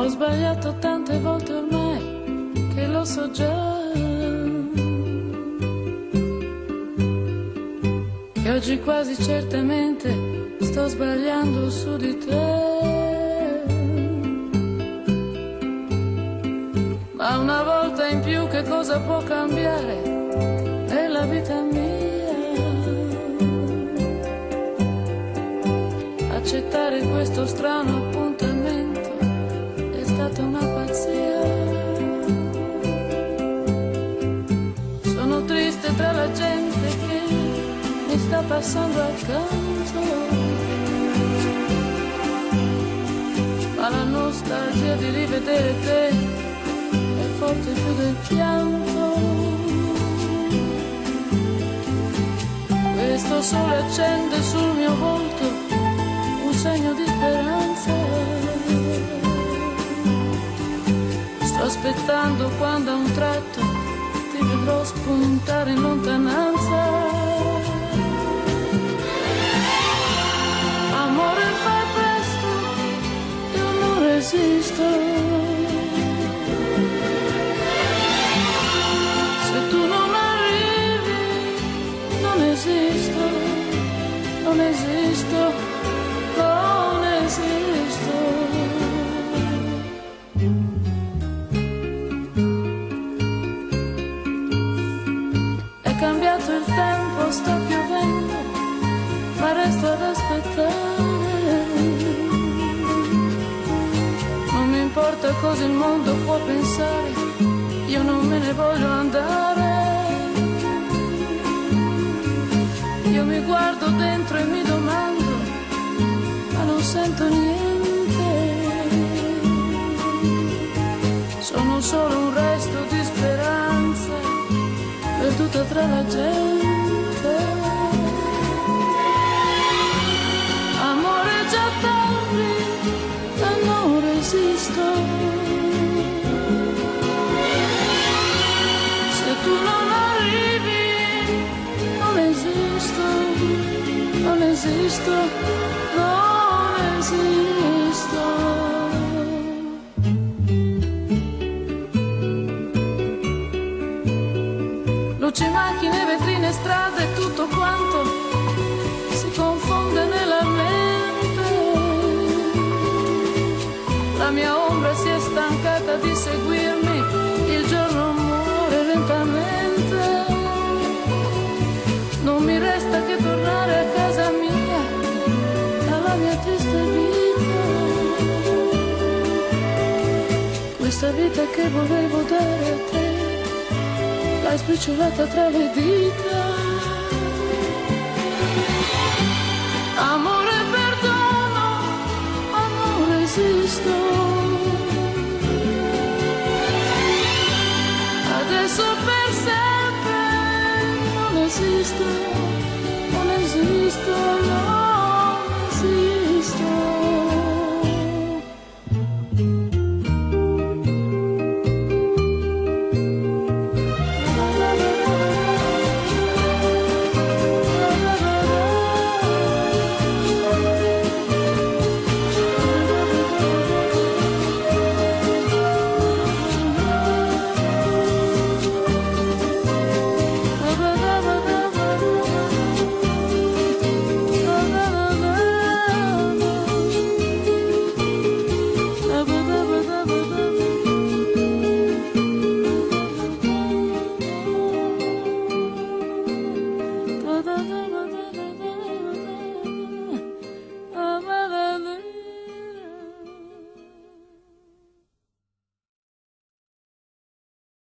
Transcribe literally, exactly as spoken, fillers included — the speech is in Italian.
Ho sbagliato tante volte ormai che lo so già, che oggi quasi certamente sto sbagliando su di te. Ma una volta in più che cosa può cambiare nella vita mia? Accettare questo strano appuntamento è stata una pazzia. Sono triste tra la gente che mi sta passando accanto, ma la nostalgia di rivedere te è forte più del pianto. Questo sole accende sul mio volto un segno di speranza. Sto aspettando quando a un tratto ti vedrò spuntare in lontananza. Amore, fai presto, io non resisto. Se tu non arrivi, non esisto, non esisto, non esisto. È cambiato il tempo, sta piovendo, ma resto ad aspettare. Non mi importa cosa il mondo può pensare, io non me ne voglio andare. Io mi guardo dentro e mi domando, ma non sento niente. Sono solo un resto di speranza perduta tra la gente. Amore, già tardi, ma non resisto. Se tu non arrivi, non esisto, non esisto, non esisto. Luci, macchine, vetrine, strade, tutto quanto si confonde nella mente. La mia ombra si è stancata di seguirmi, il giorno muore lentamente. Non mi resta che tornare a casa mia, alla mia triste vita. Questa vita che volevo dare a te, l'hai spicciolata tra le dita. Amore, perdono, ma non resisto. Adesso per sempre non esisto, non esisto, no.